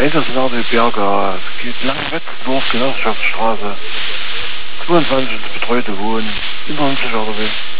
Das sind auch die Berge. Es geht lang Wetzendorf, Genossenschaftsstraße. 22 betreute Wohnen. Über 50 oder wie.